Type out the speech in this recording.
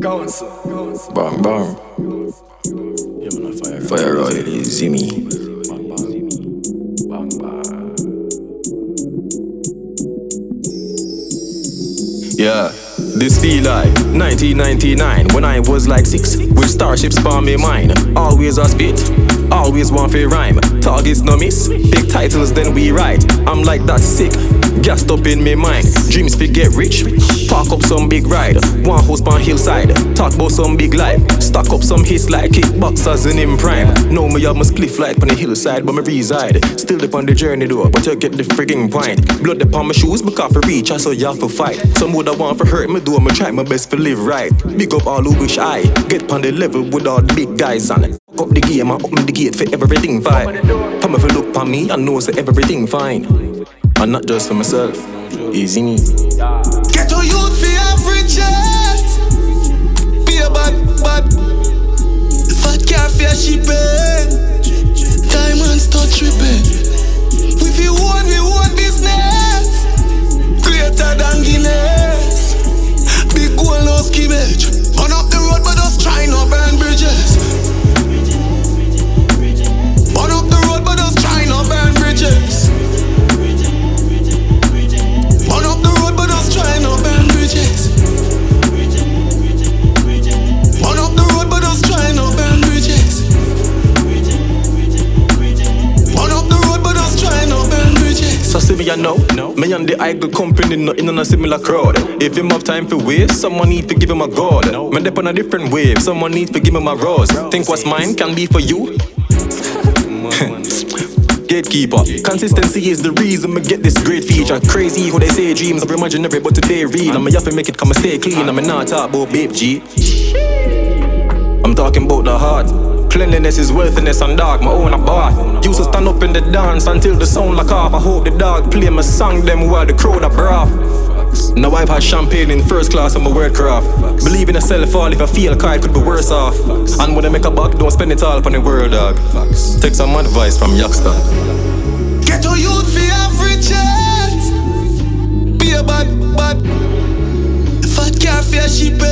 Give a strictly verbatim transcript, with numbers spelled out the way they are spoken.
Bang bang. Fire Royal Zimmy. Yeah, this feel like nineteen ninety-nine when I was like six, with starships on my mind. Always a spit, always one for rhyme. Targets no miss, big titles then we write. I'm like that sick, gassed up in my mind. Dreams fi get rich, park up some big ride. One house on hillside, talk about some big life. Stock up some hits like kickboxers and in prime. Know me have my spliff like on the hillside, but me reside. Still up on the journey though, but you get the frigging point. Blood upon my shoes, because for reach, I saw y'all for fight. Some would I want for hurt me, do I'ma try my best for live right. Big up all who wish I get on the level with all the big guys on it. Up the game, I open the gate for everything fine. Come if you look on me, I know so everything fine. And not just for myself, easy me. Get to youth for averages. Be a bad, bad. Fat car for shipping. Diamonds start tripping. If you want, we want business. Greater than Guinness. Big goal, no skimmage. On up the road, but just try not burn bridges. On up the road, but just try not burn bridges. On up the road, but just try not burn bridges. On up the road, but just try not burn bridges. On up the road, but just try not burn bridges. So see me, I know, no. Me and the idle company not in a similar crowd. If him have time for waste, someone need to give him a god. No. Man, dep on a different wave, someone needs to give him a rose. Think what's mine can be for you. Gatekeeper, consistency is the reason me get this great feature. Crazy how they say dreams are imaginary, but today real. And me have to make it come and stay clean. And me not talk about babe G. I'm talking about the heart. Cleanliness is worthiness and dark, my own a bath. Used to stand up in the dance until the sound like off. I hope the dog play my song them while the crowd are brav. Now I've had champagne in first class on my work craft. Believe in a self fall if I feel car it could be worse off. And when I make a buck, don't spend it all on the world, dog. Take some advice from Youngster. Get to youth for averages. Be a bad, bad. Fat car for shipping.